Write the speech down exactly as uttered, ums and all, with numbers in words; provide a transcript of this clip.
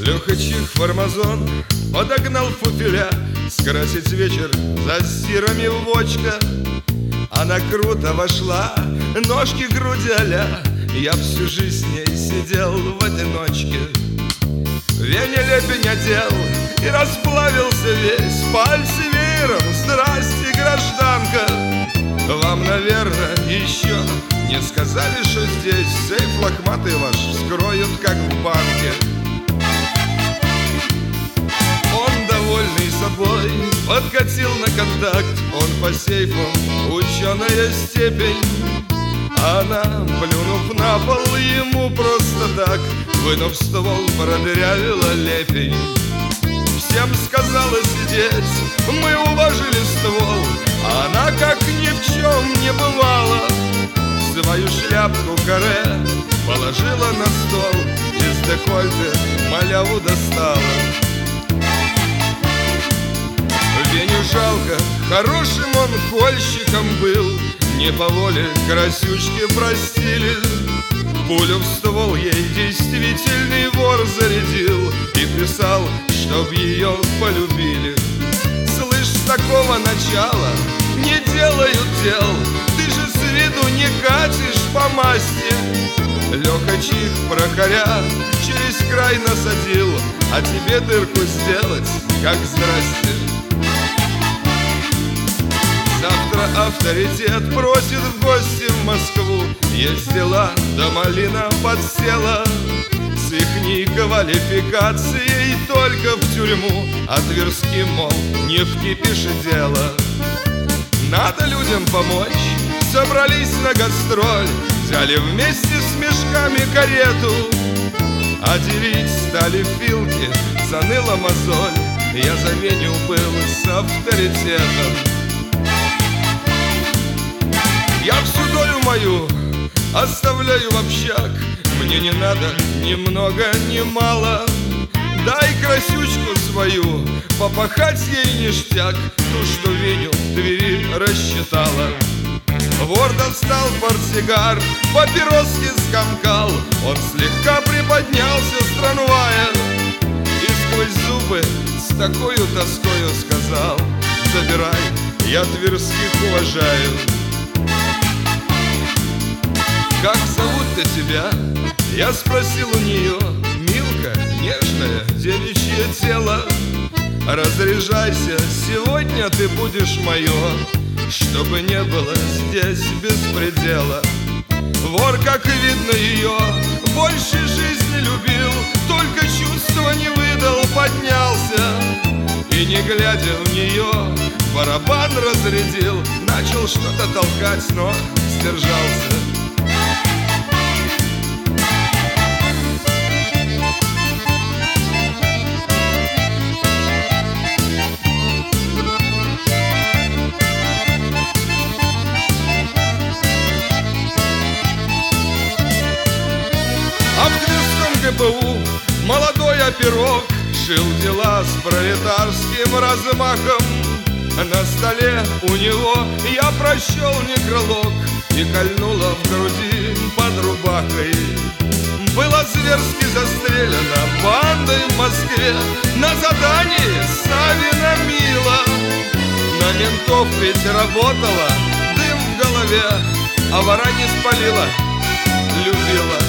Леха чих фармазон подогнал фуфеля скрасить вечер за сирами вочка. Она круто вошла, ножки, груди а-ля. Я всю жизнь с ней сидел в одиночке. Вене лепень одел и расплавился весь. Пальцы веером, здрасте, гражданка. Вам, наверное, еще не сказали, что здесь сейф лохматый ваш вскроют, как в банке. Он, довольный собой, подкатил на контакт. Он по сейфу ученая степень. Она, плюнув на пол, ему просто так, вынув ствол, продырявила лепень. Всем сказала сидеть, мы уложили ствол. Она, как ни в чем не бывало, свою шляпку каре положила на стол. Из декольте маляву достала. Веню жалко, хорошим он кольщиком был. Не по воле красючки простили. Пулю в ствол ей действительный вор зарядил и писал, чтоб ее полюбили. Слышь, с такого начала не делают дел. Ты же с виду не катишь по масти. Леха чих прохоря через край насадил, а тебе дырку сделать, как здрасте. Завтра авторитет просит в гости в Москву. Есть дела, да малина подсела. С ихней квалификацией только в тюрьму. А Тверски, мол, не в кипише дело. Надо людям помочь, собрались на гастроль. Взяли вместе с мешками карету. А делить стали филки, заныла мозоль. Я за Веню был с авторитетом. Я всю долю мою оставляю в общак. Мне не надо ни много, ни мало. Дай красючку свою, попахать ей ништяк. Ту, что Веню в Твери рассчитала. Вор достал портсигар, папироски скомкал. Он слегка приподнялся с трамвая и сквозь зубы с такою тоскою сказал: забирай, я тверских уважаю. Как зовут-то тебя? Я спросил у нее. Милка, нежное девичье тело. Разряжайся, сегодня ты будешь мое, чтобы не было здесь беспредела. Вор, как и видно, ее больше жизни любил, только чувства не выдал, поднялся и, не глядя в нее, барабан разрядил. Начал что-то толкать, но сдержался. А в Тверском ГПУ молодой оперок шил дела с пролетарским размахом. На столе у него я прочел некролог и кольнула в груди под рубахой. Была зверски застрелена бандой в Москве на задании Савина Мила. На ментов ведь работала, дым в голове, а вора не спалила, любила.